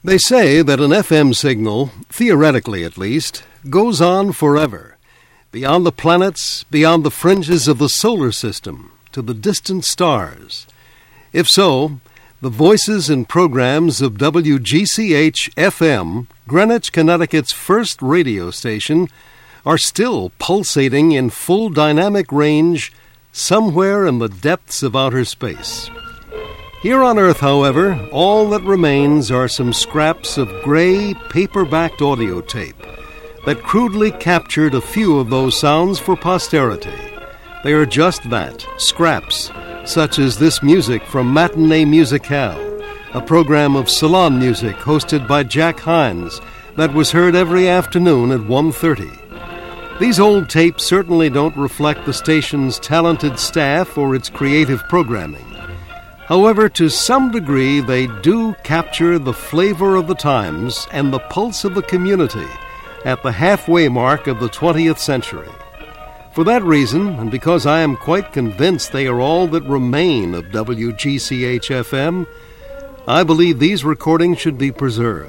They say that an FM signal, theoretically at least, goes on forever, beyond the planets, beyond the fringes of the solar system, to the distant stars. If so, the voices and programs of WGCH-FM, Greenwich, Connecticut's first radio station, are still pulsating in full dynamic range somewhere in the depths of outer space. Here on Earth, however, all that remains are some scraps of gray, paper-backed audio tape that crudely captured a few of those sounds for posterity. They are just that, scraps, such as this music from Matinee Musicale, a program of salon music hosted by Jack Hines that was heard every afternoon at 1:30. These old tapes certainly don't reflect the station's talented staff or its creative programming. However, to some degree, they do capture the flavor of the times and the pulse of the community at the halfway mark of the 20th century. For that reason, and because I am quite convinced they are all that remain of WGCH-FM, I believe these recordings should be preserved.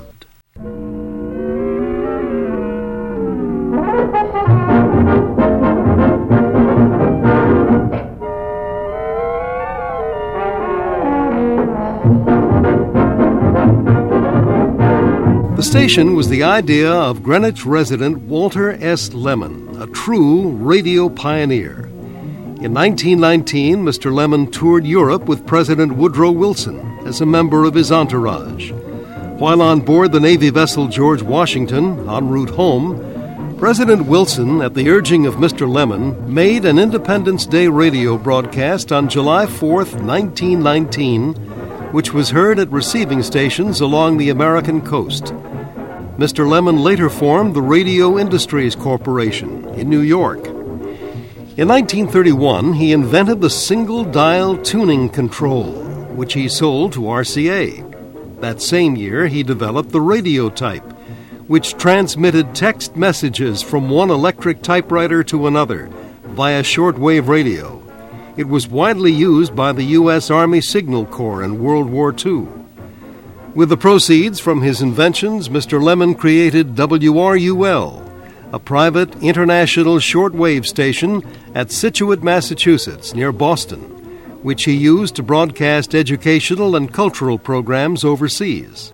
The station was the idea of Greenwich resident Walter S. Lemon, a true radio pioneer. In 1919, Mr. Lemon toured Europe with President Woodrow Wilson as a member of his entourage. While on board the Navy vessel George Washington, en route home, President Wilson, at the urging of Mr. Lemon, made an Independence Day radio broadcast on July 4th, 1919, which was heard at receiving stations along the American coast. Mr. Lemon later formed the Radio Industries Corporation in New York. In 1931, he invented the single-dial tuning control, which he sold to RCA. That same year, he developed the radiotype, which transmitted text messages from one electric typewriter to another via shortwave radio. It was widely used by the U.S. Army Signal Corps in World War II. With the proceeds from his inventions, Mr. Lemon created WRUL, a private international shortwave station at Scituate, Massachusetts, near Boston, which he used to broadcast educational and cultural programs overseas.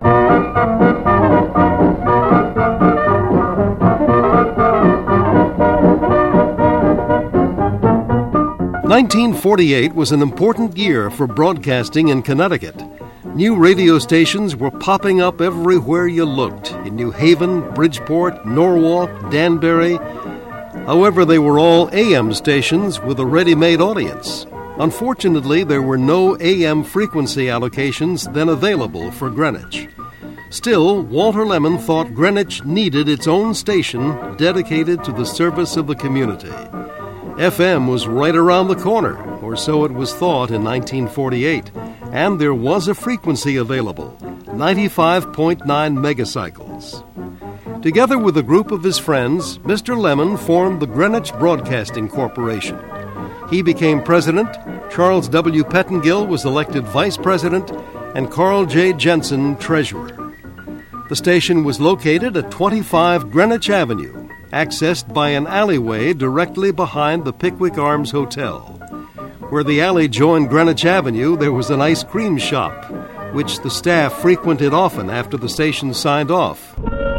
1948 was an important year for broadcasting in Connecticut. New radio stations were popping up everywhere you looked, in New Haven, Bridgeport, Norwalk, Danbury. However, they were all AM stations with a ready-made audience. Unfortunately, there were no AM frequency allocations then available for Greenwich. Still, Walter Lemon thought Greenwich needed its own station dedicated to the service of the community. FM was right around the corner, or so it was thought in 1948, and there was a frequency available, 95.9 megacycles. Together with a group of his friends, Mr. Lemon formed the Greenwich Broadcasting Corporation. He became president, Charles W. Pettengill was elected vice president, and Carl J. Jensen treasurer. The station was located at 25 Greenwich Avenue, accessed by an alleyway directly behind the Pickwick Arms Hotel. Where the alley joined Greenwich Avenue, there was an ice cream shop, which the staff frequented often after the station signed off.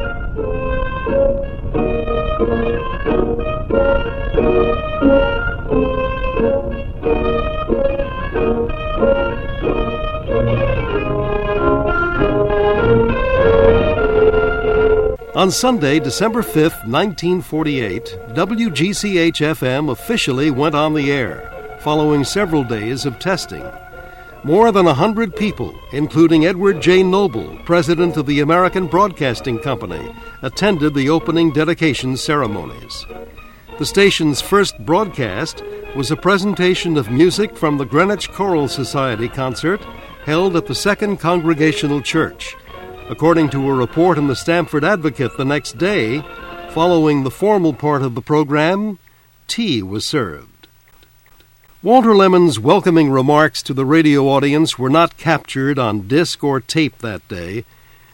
On Sunday, December 5th, 1948, WGCH-FM officially went on the air, following several days of testing. More than 100 people, including Edward J. Noble, president of the American Broadcasting Company, attended the opening dedication ceremonies. The station's first broadcast was a presentation of music from the Greenwich Choral Society concert held at the Second Congregational Church. According to a report in the Stamford Advocate the next day, following the formal part of the program, tea was served. Walter Lemon's welcoming remarks to the radio audience were not captured on disc or tape that day,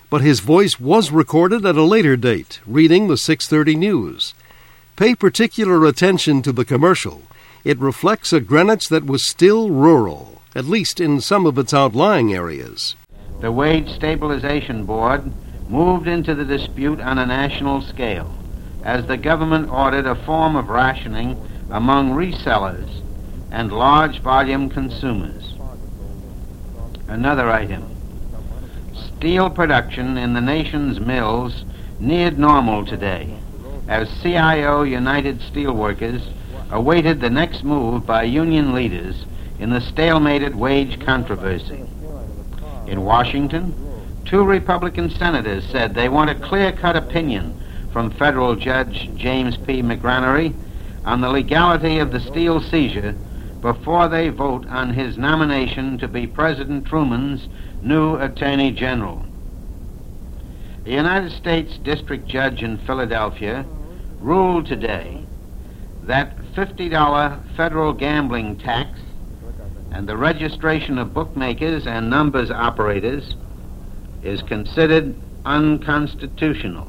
but his voice was recorded at a later date, reading the 6:30 news. Pay particular attention to the commercial. It reflects a Greenwich that was still rural, at least in some of its outlying areas. The Wage Stabilization Board moved into the dispute on a national scale, as the government ordered a form of rationing among resellers and large volume consumers. Another item. Steel production in the nation's mills neared normal today, as CIO United Steelworkers awaited the next move by union leaders in the stalemated wage controversy. In Washington, 2 Republican senators said they want a clear-cut opinion from federal Judge James P. McGranary on the legality of the steel seizure before they vote on his nomination to be President Truman's new Attorney General. The United States District Judge in Philadelphia ruled today that $50 federal gambling tax and the registration of bookmakers and numbers operators is considered unconstitutional.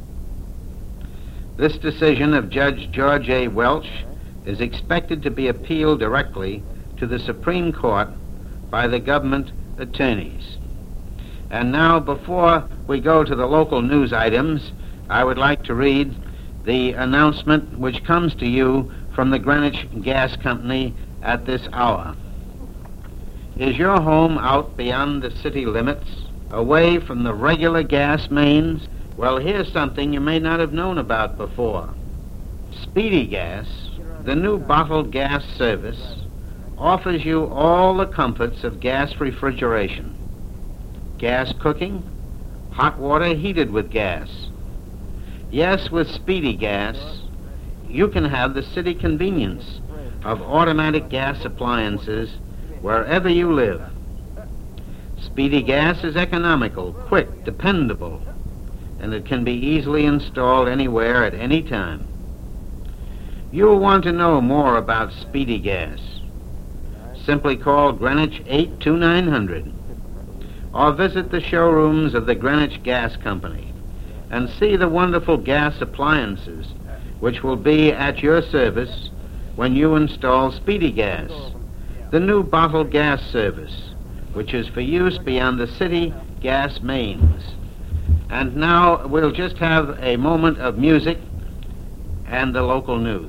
This decision of Judge George A. Welch is expected to be appealed directly to the Supreme Court by the government attorneys. And now, before we go to the local news items, I would like to read the announcement which comes to you from the Greenwich Gas Company at this hour. Is your home out beyond the city limits, away from the regular gas mains? Well, here's something you may not have known about before. Speedy Gas, the new bottled gas service, offers you all the comforts of gas refrigeration. Gas cooking, hot water heated with gas. Yes, with Speedy Gas, you can have the city convenience of automatic gas appliances wherever you live. Speedy Gas is economical, quick, dependable, and it can be easily installed anywhere at any time. You'll want to know more about Speedy Gas. Simply call Greenwich 82900 or visit the showrooms of the Greenwich Gas Company and see the wonderful gas appliances which will be at your service when you install Speedy Gas, the new bottled gas service, which is for use beyond the city gas mains. And now we'll just have a moment of music and the local news.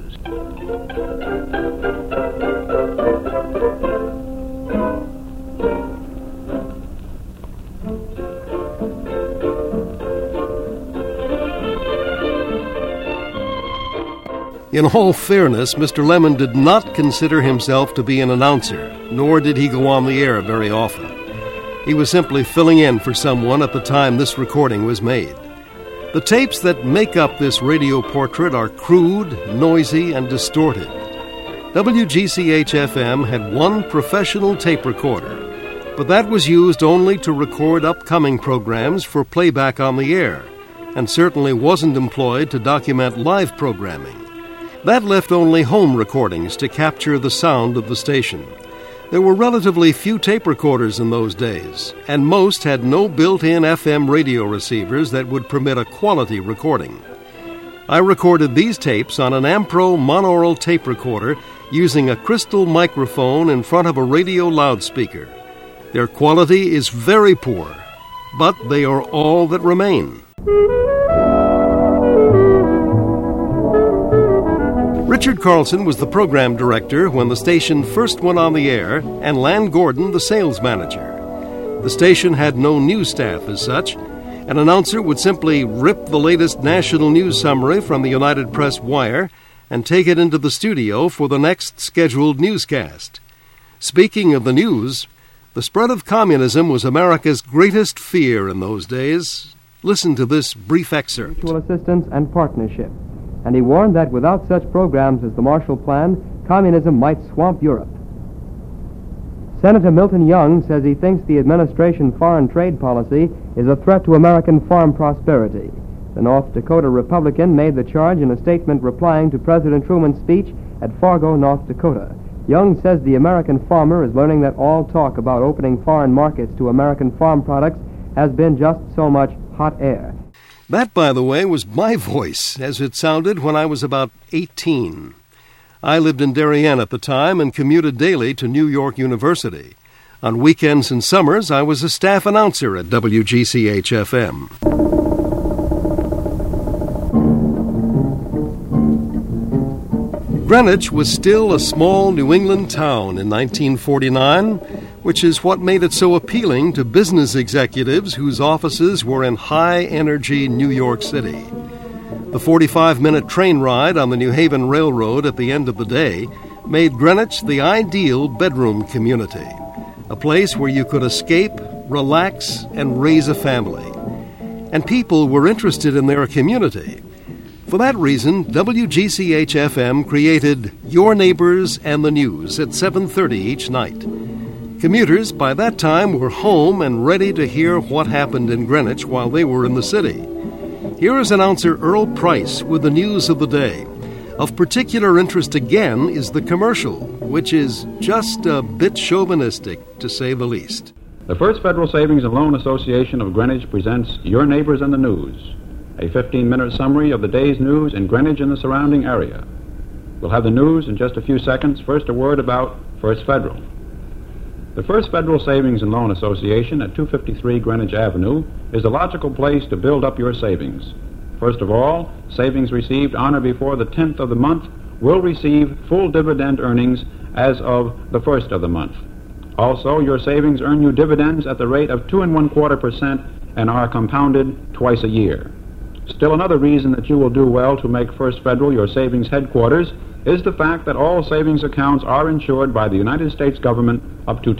In all fairness, Mr. Lemon did not consider himself to be an announcer, nor did he go on the air very often. He was simply filling in for someone at the time this recording was made. The tapes that make up this radio portrait are crude, noisy, and distorted. WGCH-FM had one professional tape recorder, but that was used only to record upcoming programs for playback on the air, and certainly wasn't employed to document live programming. That left only home recordings to capture the sound of the station. There were relatively few tape recorders in those days, and most had no built-in FM radio receivers that would permit a quality recording. I recorded these tapes on an Ampro monaural tape recorder using a crystal microphone in front of a radio loudspeaker. Their quality is very poor, but they are all that remain. Richard Carlson was the program director when the station first went on the air, and Lan Gordon the sales manager. The station had no news staff as such. An announcer would simply rip the latest national news summary from the United Press wire and take it into the studio for the next scheduled newscast. Speaking of the news, the spread of communism was America's greatest fear in those days. Listen to this brief excerpt. Mutual assistance and partnership. And he warned that without such programs as the Marshall Plan, communism might swamp Europe. Senator Milton Young says he thinks the administration's foreign trade policy is a threat to American farm prosperity. The North Dakota Republican made the charge in a statement replying to President Truman's speech at Fargo, North Dakota. Young says the American farmer is learning that all talk about opening foreign markets to American farm products has been just so much hot air. That, by the way, was my voice as it sounded when I was about 18. I lived in Darien at the time and commuted daily to New York University. On weekends and summers, I was a staff announcer at WGCH-FM. Greenwich was still a small New England town in 1949, which is what made it so appealing to business executives whose offices were in high-energy New York City. The 45-minute train ride on the New Haven Railroad at the end of the day made Greenwich the ideal bedroom community, a place where you could escape, relax, and raise a family. And people were interested in their community. For that reason, WGCH-FM created Your Neighbors and the News at 7:30 each night. Commuters by that time were home and ready to hear what happened in Greenwich while they were in the city. Here is announcer Earl Price with the news of the day. Of particular interest again is the commercial, which is just a bit chauvinistic, to say the least. The First Federal Savings and Loan Association of Greenwich presents Your Neighbors and the News, a 15-minute summary of the day's news in Greenwich and the surrounding area. We'll have the news in just a few seconds. First, a word about First Federal. The First Federal Savings and Loan Association at 253 Greenwich Avenue is a logical place to build up your savings. First of all, savings received on or before the 10th of the month will receive full dividend earnings as of the 1st of the month. Also, your savings earn you dividends at the rate of 2.25% and are compounded twice a year. Still another reason that you will do well to make First Federal your savings headquarters is the fact that all savings accounts are insured by the United States government up to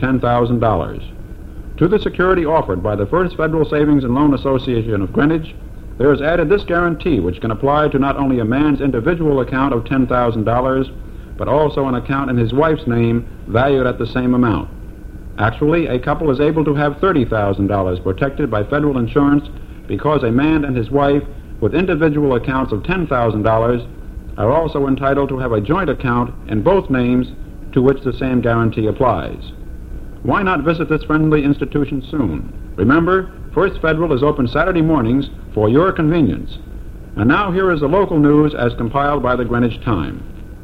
$10,000. To the security offered by the First Federal Savings and Loan Association of Greenwich, there is added this guarantee, which can apply to not only a man's individual account of $10,000, but also an account in his wife's name valued at the same amount. Actually, a couple is able to have $30,000 protected by federal insurance because a man and his wife with individual accounts of $10,000 are also entitled to have a joint account in both names to which the same guarantee applies. Why not visit this friendly institution soon? Remember, First Federal is open Saturday mornings for your convenience. And now here is the local news as compiled by the Greenwich Time.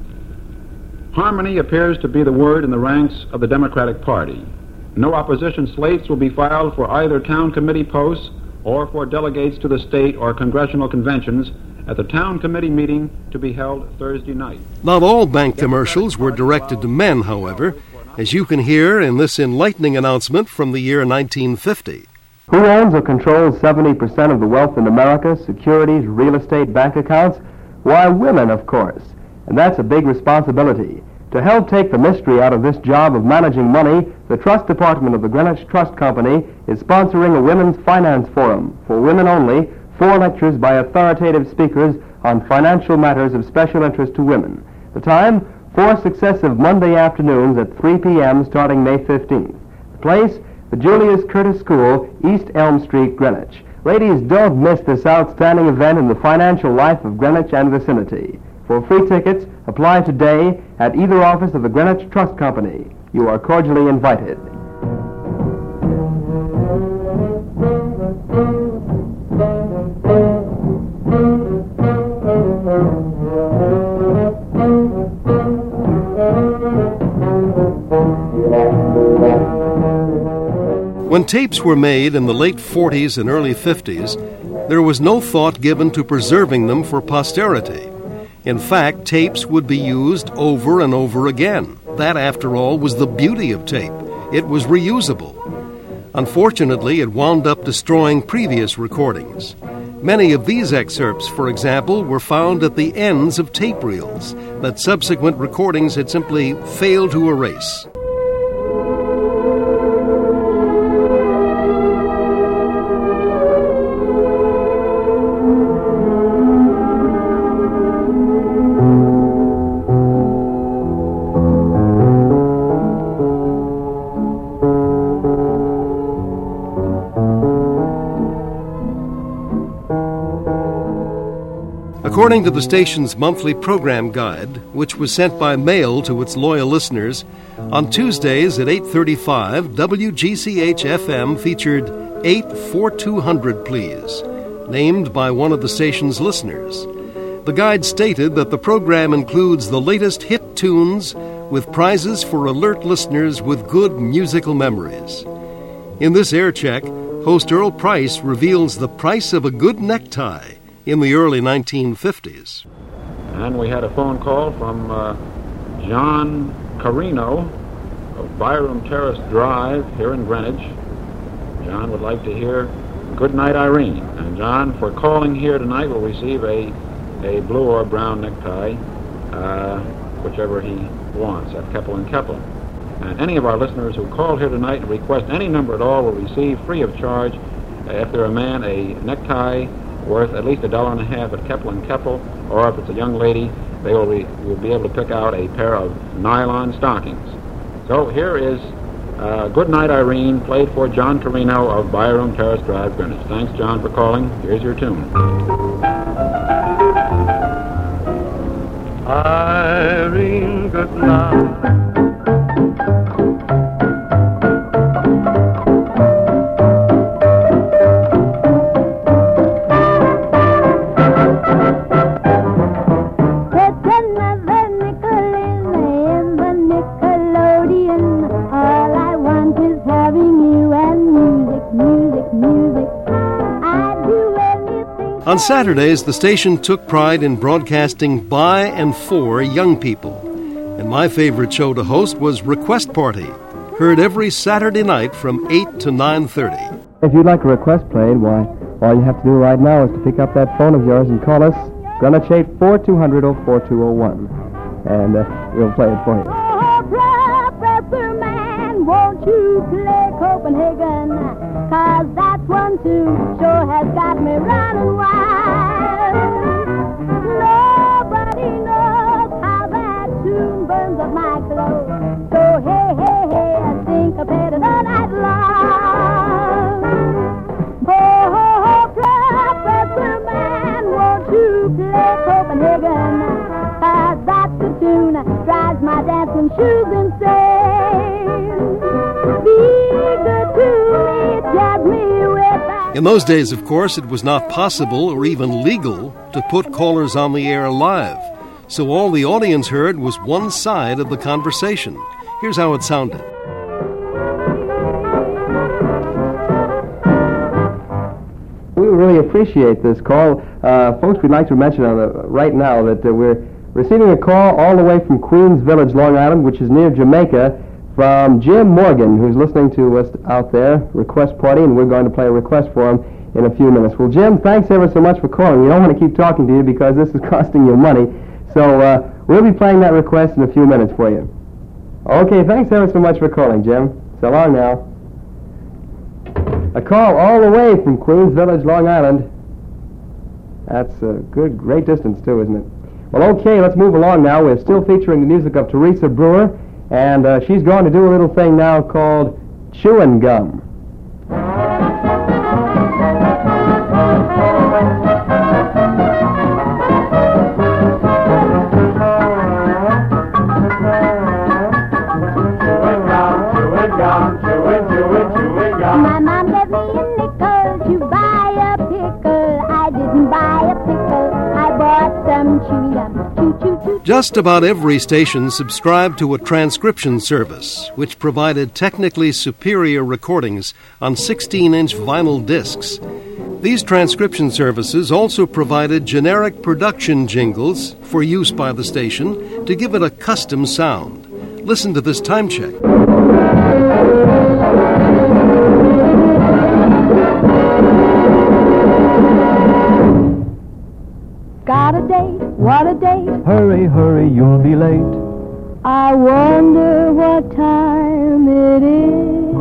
Harmony appears to be the word in the ranks of the Democratic Party. No opposition slates will be filed for either town committee posts or for delegates to the state or congressional conventions at the town committee meeting to be held Thursday night. Not all bank commercials were directed to men, however, as you can hear in this enlightening announcement from the year 1950. Who owns or controls 70% of the wealth in America, securities, real estate, bank accounts? Why, women, of course. And that's a big responsibility. To help take the mystery out of this job of managing money, the Trust Department of the Greenwich Trust Company is sponsoring a Women's Finance Forum for women only, 4 lectures by authoritative speakers on financial matters of special interest to women. The time, 4 successive Monday afternoons at 3 p.m. starting May 15th. The place, the Julius Curtis School, East Elm Street, Greenwich. Ladies, don't miss this outstanding event in the financial life of Greenwich and vicinity. For free tickets, apply today at either office of the Greenwich Trust Company. You are cordially invited. When tapes were made in the late 40s and early 50s, there was no thought given to preserving them for posterity. In fact, tapes would be used over and over again. That, after all, was the beauty of tape. It was reusable. Unfortunately, it wound up destroying previous recordings. Many of these excerpts, for example, were found at the ends of tape reels that subsequent recordings had simply failed to erase. According to the station's monthly program guide, which was sent by mail to its loyal listeners, on Tuesdays at 8:35, WGCH-FM featured 84200, please, named by one of the station's listeners. The guide stated that the program includes the latest hit tunes with prizes for alert listeners with good musical memories. In this air check, host Earl Price reveals the price of a good necktie in the early 1950s. And we had a phone call from John Carino of Byram Terrace Drive here in Greenwich. John would like to hear Good Night, Irene. And John, for calling here tonight, will receive a blue or brown necktie, whichever he wants, at Keppel & Keppel. And any of our listeners who call here tonight and request any number at all will receive, free of charge, if they're a man, a necktie worth at least $1.50 at Keppel & Keppel, or if it's a young lady, they will be able to pick out a pair of nylon stockings. So here is Good Night, Irene, played for John Carino of Byram Terrace Drive, Greenwich. Thanks, John, for calling. Here's your tune. Irene, good night. On Saturdays, the station took pride in broadcasting by and for young people. And my favorite show to host was Request Party, heard every Saturday night from 8 to 9:30. If you'd like a request played, why, all you have to do right now is to pick up that phone of yours and call us, Greenwich 84200-04201, and we'll play it for you. Oh, Professor Man, won't you play Copenhagen? 'Cause that one too sure has got me running wild. Nobody knows how that tune burns up my clothes. So hey, hey, hey, I think I better all night long. Oh, Professor Man, won't you play Copenhagen? 'Cause that's the tune drives my dancing shoes insane. Be good to me, jab me with that. In those days, of course, it was not possible or even legal to put callers on the air live, so all the audience heard was one side of the conversation. Here's how it sounded. We really appreciate this call. Folks, we'd like to mention right now that we're receiving a call all the way from Queens Village, Long Island, which is near Jamaica, from Jim Morgan, who's listening to us out there, Request Party, and we're going to play a request for him in a few minutes. Well, Jim, thanks ever so much for calling. We don't want to keep talking to you because this is costing you money, so we'll be playing that request in a few minutes for you. Okay, thanks ever so much for calling, Jim. So long now. A call all the way from Queens Village, Long Island. That's a great distance, too, isn't it? Well, okay, let's move along now. We're still featuring the music of Teresa Brewer, and she's going to do a little thing now called chewing gum. My mom gave me a nickel to buy a pickle. I didn't buy a pickle. I bought some chewing gum. Chew, chew, chew. Just about every station subscribed to a transcription service, which provided technically superior recordings on 16-inch vinyl discs. These transcription services also provided generic production jingles for use by the station to give it a custom sound. Listen to this time check. Got a date, what a date. Hurry, hurry, you'll be late. I wonder what time it is.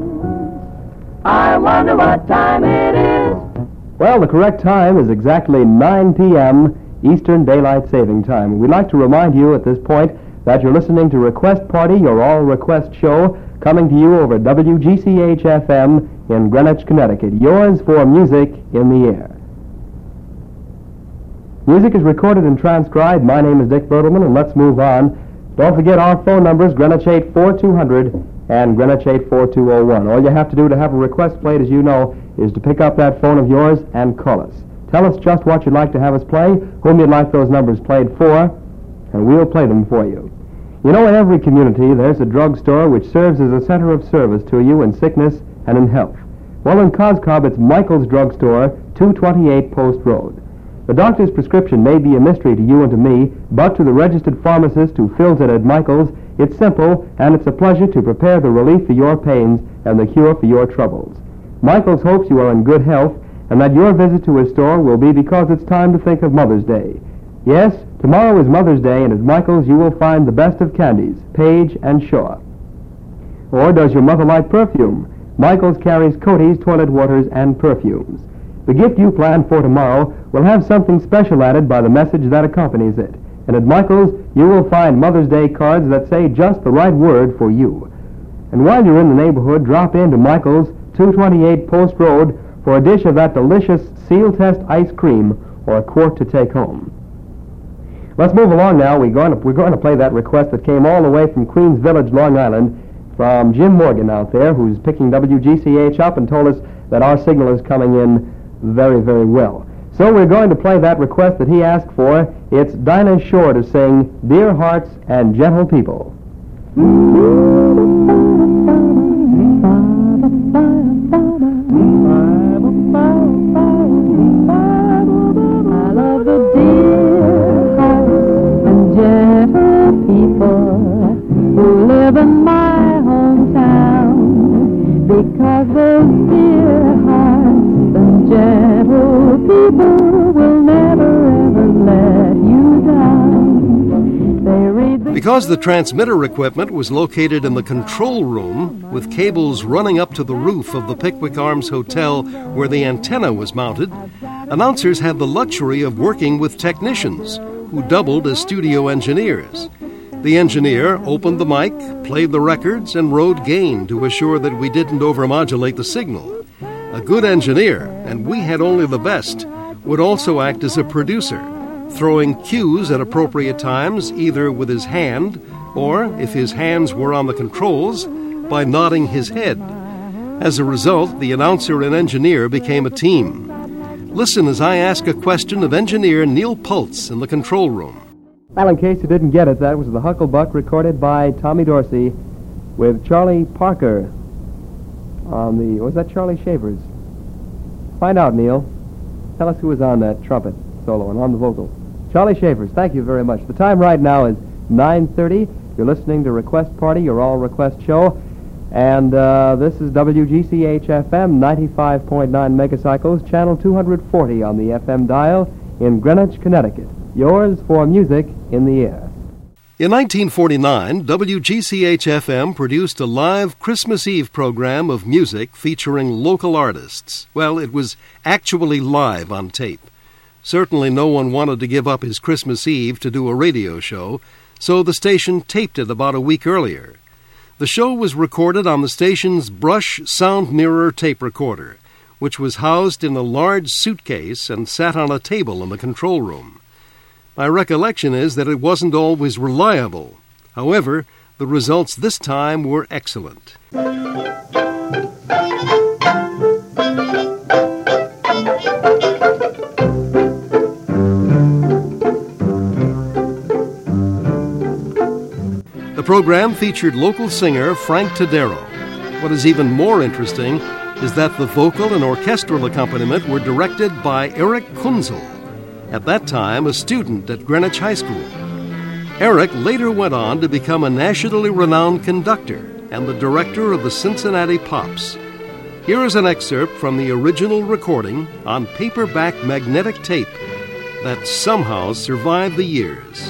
I wonder what time it is. Well, the correct time is exactly 9 p.m. Eastern Daylight Saving Time. We'd like to remind you at this point that you're listening to Request Party, your all-request show, coming to you over WGCH-FM in Greenwich, Connecticut. Yours for Music in the Air. Music is recorded and transcribed. My name is Dick Bertelman, and let's move on. Don't forget our phone numbers, Greenwich 84200 and Greenwich 84201. All you have to do to have a request played, as you know, is to pick up that phone of yours and call us. Tell us just what you'd like to have us play, whom you'd like those numbers played for, and we'll play them for you. You know, in every community, there's a drugstore which serves as a center of service to you in sickness and in health. Well, in Coscob, it's Michael's Drugstore, 228 Post Road. The doctor's prescription may be a mystery to you and to me, but to the registered pharmacist who fills it at Michael's, it's simple, and it's a pleasure to prepare the relief for your pains and the cure for your troubles. Michael's hopes you are in good health, and that your visit to his store will be because it's time to think of Mother's Day. Yes, tomorrow is Mother's Day, and at Michael's you will find the best of candies, Page and Shaw. Or does your mother like perfume? Michael's carries Coty's toilet waters and perfumes. The gift you plan for tomorrow will have something special added by the message that accompanies it. And at Michael's, you will find Mother's Day cards that say just the right word for you. And while you're in the neighborhood, drop into Michael's, 228 Post Road, for a dish of that delicious seal test ice cream or a quart to take home. Let's move along now. We're going to play that request that came all the way from Queens Village, Long Island, from Jim Morgan out there, who's picking WGCH up and told us that our signal is coming in very, very well. So we're going to play that request that he asked for. It's Dinah Shore to sing Dear Hearts and Gentle People. I love the dear hearts and gentle people who live in my hometown, because those dear hearts and gentle people will never ever let you down. They read the Because the transmitter equipment was located in the control room, with cables running up to the roof of the Pickwick Arms Hotel where the antenna was mounted, announcers had the luxury of working with technicians who doubled as studio engineers. The engineer opened the mic, played the records, and rode gain to assure that we didn't overmodulate the signal. A good engineer, and we had only the best, would also act as a producer, throwing cues at appropriate times either with his hand or, if his hands were on the controls, by nodding his head. As a result, the announcer and engineer became a team. Listen as I ask a question of engineer Neil Pultz in the control room. Well, in case you didn't get it, that was the Hucklebuck recorded by Tommy Dorsey with Charlie Parker on the... Was that Charlie Shavers? Find out, Neil. Tell us who was on that trumpet solo and on the vocal. Charlie Shavers, thank you very much. The time right now is 9:30. You're listening to Request Party, your all-request show. And this is WGCH-FM, 95.9 megacycles, channel 240 on the FM dial in Greenwich, Connecticut. Yours for music in the air. In 1949, WGCH-FM produced a live Christmas Eve program of music featuring local artists. Well, it was actually live on tape. Certainly no one wanted to give up his Christmas Eve to do a radio show, so the station taped it about a week earlier. The show was recorded on the station's Brush Sound Mirror tape recorder, which was housed in a large suitcase and sat on a table in the control room. My recollection is that it wasn't always reliable. However, the results this time were excellent. The program featured local singer Frank Tadero. What is even more interesting is that the vocal and orchestral accompaniment were directed by Eric Kunzel, at that time a student at Greenwich High School. Eric later went on to become a nationally renowned conductor and the director of the Cincinnati Pops. Here is an excerpt from the original recording on paperback magnetic tape that somehow survived the years.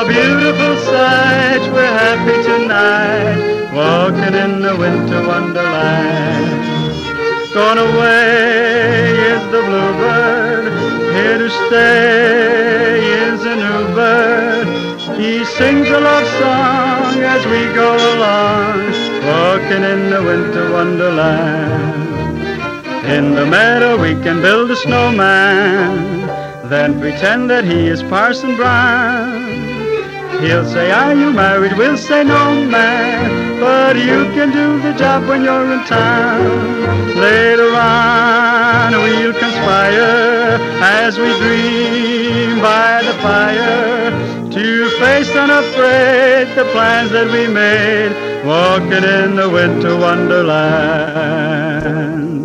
beautiful sight. We're happy tonight, walking in the winter wonderland. Gone away is the bluebird, here to stay is a new bird. He sings a love song as we go along, walking in the winter wonderland. In the meadow we can build a snowman, then pretend that he is Parson Brown. He'll say, are you married? We'll say, no, man, but you can do the job when you're in town. Later on we'll conspire as we dream by the fire to face unafraid the plans that we made, walking in the winter wonderland.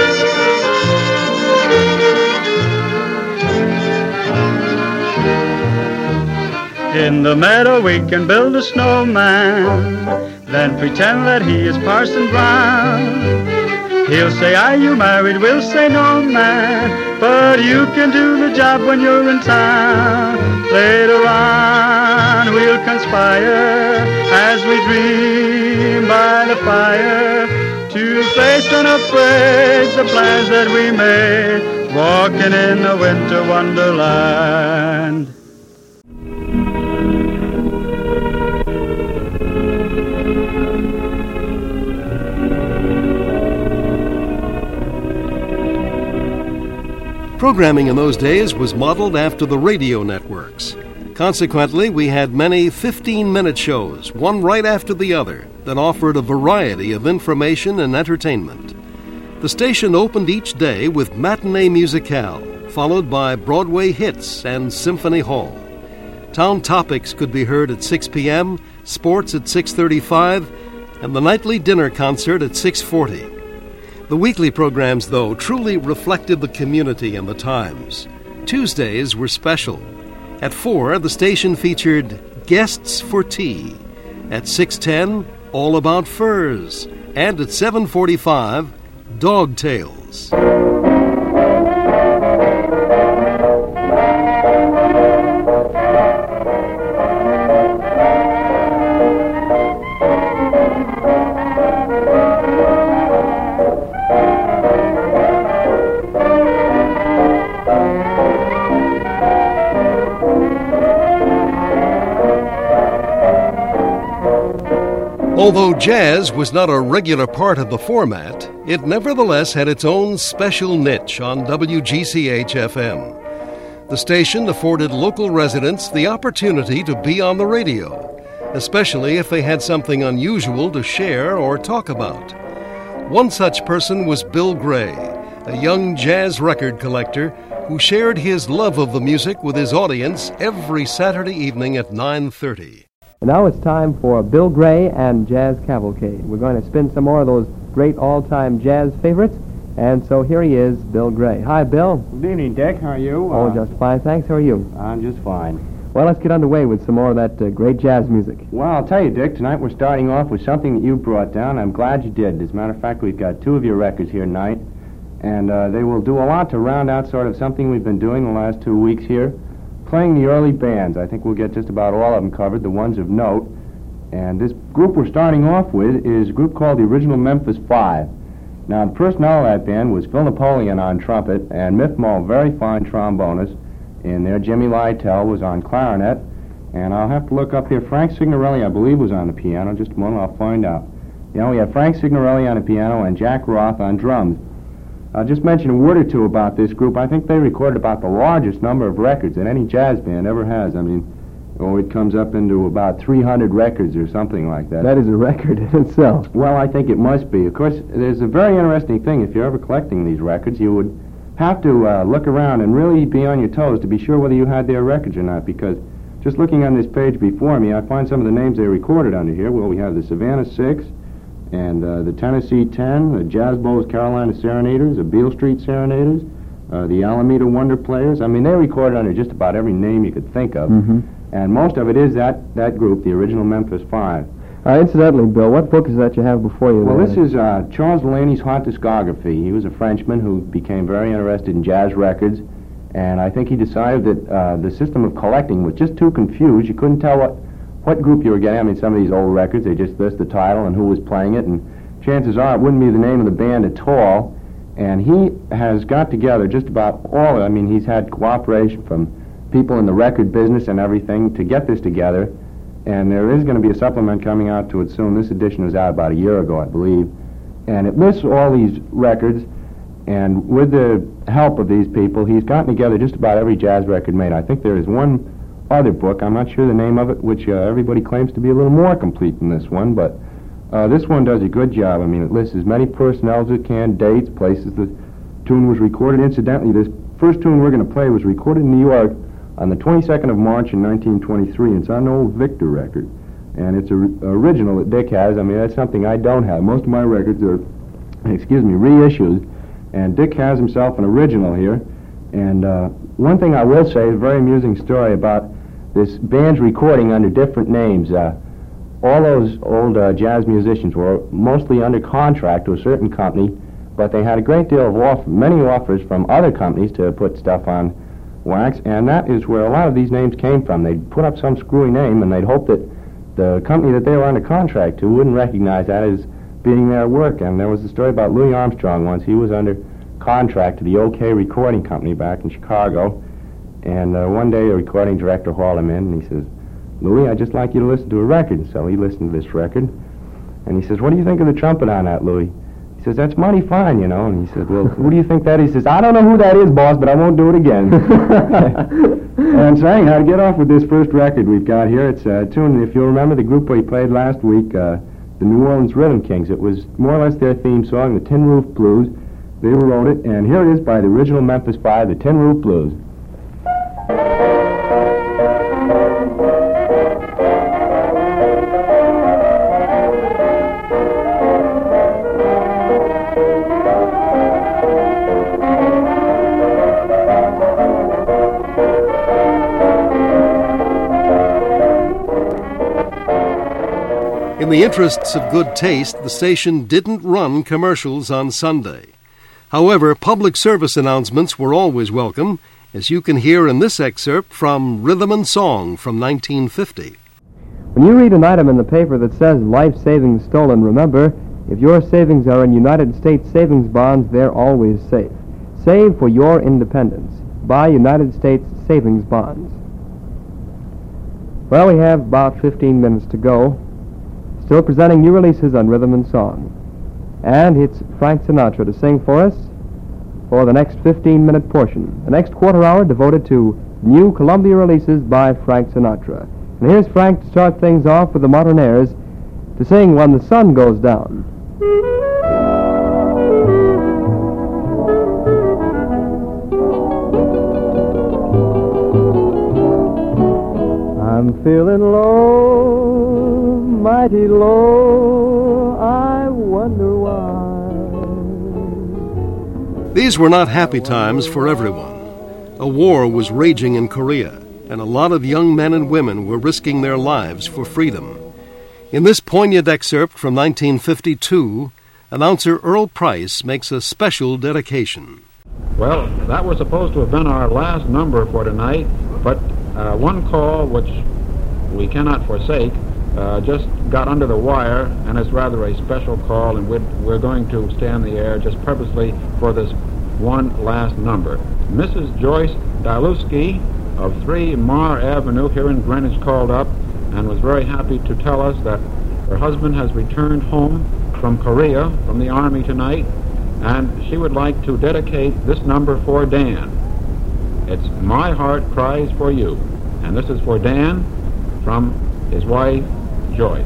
In the meadow we can build a snowman, then pretend that he is Parson Brown. He'll say, are you married? We'll say, no, man, but you can do the job when you're in town. Later on we'll conspire as we dream by the fire to face unafraid the plans that we made, walking in the winter wonderland. Programming in those days was modeled after the radio networks. Consequently, we had many 15-minute shows, one right after the other, that offered a variety of information and entertainment. The station opened each day with Matinee Musicale, followed by Broadway hits and Symphony Hall. Town topics could be heard at 6 p.m., sports at 6:35, and the nightly dinner concert at 6:40. The weekly programs, though, truly reflected the community and the times. Tuesdays were special. At 4, the station featured Guests for Tea. At 6:10, All About Furs. And at 7:45, Dog Tales. Although jazz was not a regular part of the format, it nevertheless had its own special niche on WGCH-FM. The station afforded local residents the opportunity to be on the radio, especially if they had something unusual to share or talk about. One such person was Bill Gray, a young jazz record collector who shared his love of the music with his audience every Saturday evening at 9:30. And now it's time for Bill Gray and Jazz Cavalcade. We're going to spin some more of those great all-time jazz favorites. And so here he is, Bill Gray. Hi, Bill. Good evening, Dick. How are you? Oh, just fine, thanks. How are you? I'm just fine. Well, let's get underway with some more of that great jazz music. Well, I'll tell you, Dick, tonight we're starting off with something that you brought down. I'm glad you did. As a matter of fact, we've got 2 of your records here tonight, and they will do a lot to round out sort of something we've been doing the last 2 weeks here, playing the early bands. I think we'll get just about all of them covered, the ones of note. And this group we're starting off with is a group called the Original Memphis Five. Now, the personnel of that band was Phil Napoleon on trumpet and Miff Mull, very fine trombonist. In there, Jimmy Lytle was on clarinet. And I'll have to look up here. Frank Signorelli, I believe, was on the piano. Just a moment, I'll find out. Yeah, we have Frank Signorelli on the piano and Jack Roth on drums. I'll just mention a word or two about this group. I think they recorded about the largest number of records that any jazz band ever has. I mean, it comes up into about 300 records or something like that. That is a record in itself. Well, I think it must be. Of course, there's a very interesting thing. If you're ever collecting these records, you would have to look around and really be on your toes to be sure whether you had their records or not, because just looking on this page before me, I find some of the names they recorded under here. Well, we have the Savannah Six, and the Tennessee 10, the Jazz Bowls Carolina Serenaders, the Beale Street Serenaders, the Alameda Wonder Players. I mean, they recorded under just about every name you could think of. Mm-hmm. And most of it is that group, the Original Memphis Five. Incidentally, Bill, what book is that you have before you? Well, this is Charles Delaney's Hot Discography. He was a Frenchman who became very interested in jazz records, And I think he decided that the system of collecting was just too confused. You couldn't tell what group you were getting. I mean, some of these old records, they just list the title and who was playing it, and chances are it wouldn't be the name of the band at all. And he has got together just about all, I mean, he's had cooperation from people in the record business and everything to get this together. And there is going to be a supplement coming out to it soon. This edition was out about a year ago, I believe. And it lists all these records, and with the help of these people, he's gotten together just about every jazz record made. I think there is one other book, I'm not sure the name of it, which everybody claims to be a little more complete than this one, but this one does a good job. I mean, it lists as many personnel as it can, dates, places the tune was recorded. Incidentally, this first tune we're going to play was recorded in New York on the 22nd of March in 1923. It's on an old Victor record, and it's an original that Dick has. I mean, that's something I don't have. Most of my records are, reissues, and Dick has himself an original here. And one thing I will say is a very amusing story about this band's recording under different names. All those old jazz musicians were mostly under contract to a certain company, but they had a great deal of many offers from other companies to put stuff on wax, and that is where a lot of these names came from. They'd put up some screwy name, and they'd hope that the company that they were under contract to wouldn't recognize that as being their work. And there was a story about Louis Armstrong once. He was under contract to the OK Recording Company back in Chicago, and one day a recording director hauled him in, and he says, "Louis, I'd just like you to listen to a record." And so he listened to this record, and he says, "What do you think of the trumpet on that, Louis?" He says, "That's mighty fine, you know." And he said, "Well, who do you think that is?" He says, "I don't know who that is, boss, but I won't do it again." And so anyhow, to get off with this first record we've got here, it's a tune, if you'll remember the group we played last week, the New Orleans Rhythm Kings. It was more or less their theme song, the Tin Roof Blues. They wrote it, and here it is by the original Memphis Five, the Tin Roof Blues. In the interests of good taste, the station didn't run commercials on Sunday. However, public service announcements were always welcome, as you can hear in this excerpt from Rhythm and Song from 1950. When you read an item in the paper that says life savings stolen, remember, if your savings are in United States savings bonds, they're always safe. Save for your independence. Buy United States savings bonds. Well, we have about 15 minutes to go. Still presenting new releases on Rhythm and Song. And it's Frank Sinatra to sing for us for the next 15-minute portion. The next quarter hour devoted to new Columbia releases by Frank Sinatra. And here's Frank to start things off with the modern airs to sing When the Sun Goes Down. I'm feeling low, mighty low, I wonder why. These were not happy times for everyone. A war was raging in Korea, and a lot of young men and women were risking their lives for freedom. In this poignant excerpt from 1952, announcer Earl Price makes a special dedication. Well, that was supposed to have been our last number for tonight, but one call, which we cannot forsake, just got under the wire, and it's rather a special call, and we're going to stay on the air just purposely for this one last number. Mrs. Joyce Daluski of 3 Mar Avenue here in Greenwich called up and was very happy to tell us that her husband has returned home from Korea, from the Army tonight, and she would like to dedicate this number for Dan. It's My Heart Cries for You, and this is for Dan from his wife, Joyce.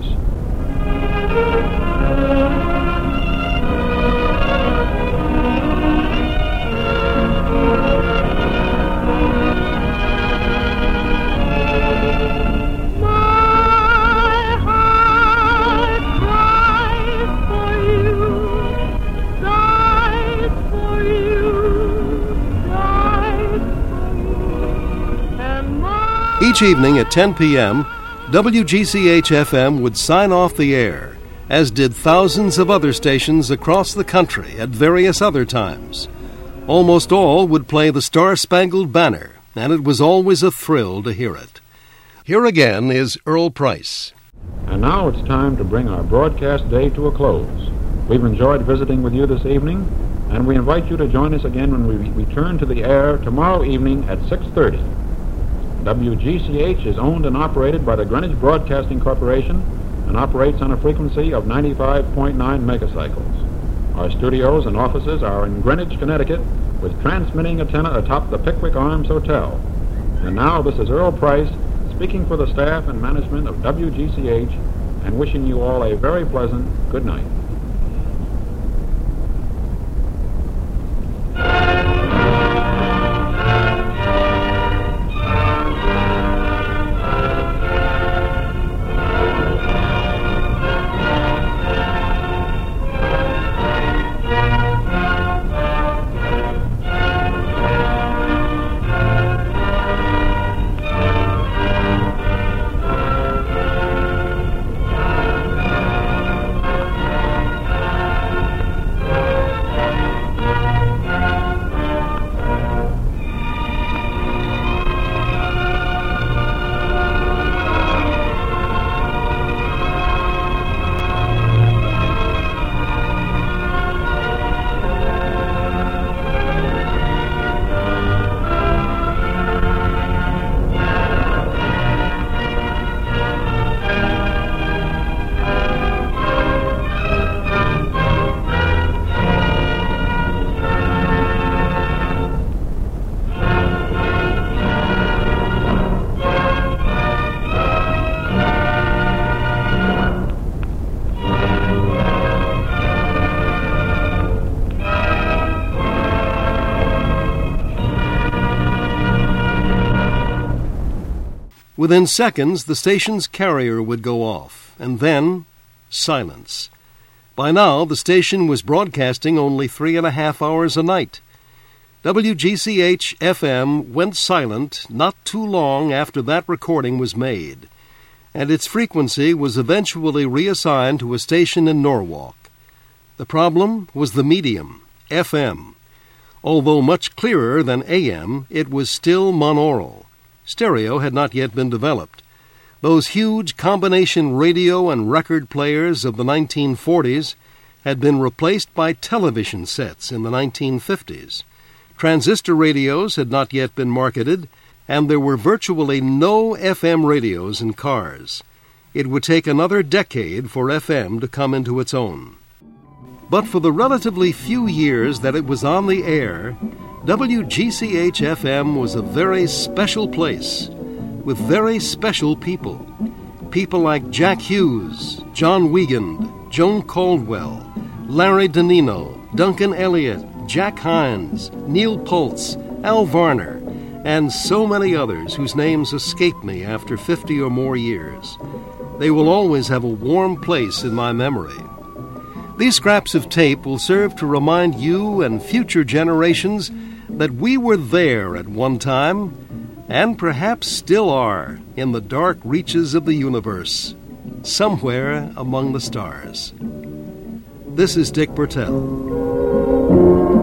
Each evening at 10 p.m., WGCH-FM would sign off the air, as did thousands of other stations across the country at various other times. Almost all would play the Star-Spangled Banner, and it was always a thrill to hear it. Here again is Earl Price. And now it's time to bring our broadcast day to a close. We've enjoyed visiting with you this evening, and we invite you to join us again when we return to the air tomorrow evening at 6:30. WGCH is owned and operated by the Greenwich Broadcasting Corporation and operates on a frequency of 95.9 megacycles. Our studios and offices are in Greenwich, Connecticut, with transmitting antenna atop the Pickwick Arms Hotel. And now this is Earl Price speaking for the staff and management of WGCH and wishing you all a very pleasant good night. Within seconds, the station's carrier would go off, and then silence. By now, the station was broadcasting only 3.5 hours a night. WGCH-FM went silent not too long after that recording was made, and its frequency was eventually reassigned to a station in Norwalk. The problem was the medium, FM. Although much clearer than AM, it was still monaural. Stereo had not yet been developed. Those huge combination radio and record players of the 1940s had been replaced by television sets in the 1950s. Transistor radios had not yet been marketed, and there were virtually no FM radios in cars. It would take another decade for FM to come into its own. But for the relatively few years that it was on the air, WGCH-FM was a very special place, with very special people. People like Jack Hughes, John Wiegand, Joan Caldwell, Larry DeNino, Duncan Elliott, Jack Hines, Neil Poltz, Al Varner, and so many others whose names escape me after 50 or more years. They will always have a warm place in my memory. These scraps of tape will serve to remind you and future generations that we were there at one time, and perhaps still are, in the dark reaches of the universe, somewhere among the stars. This is Dick Bertel.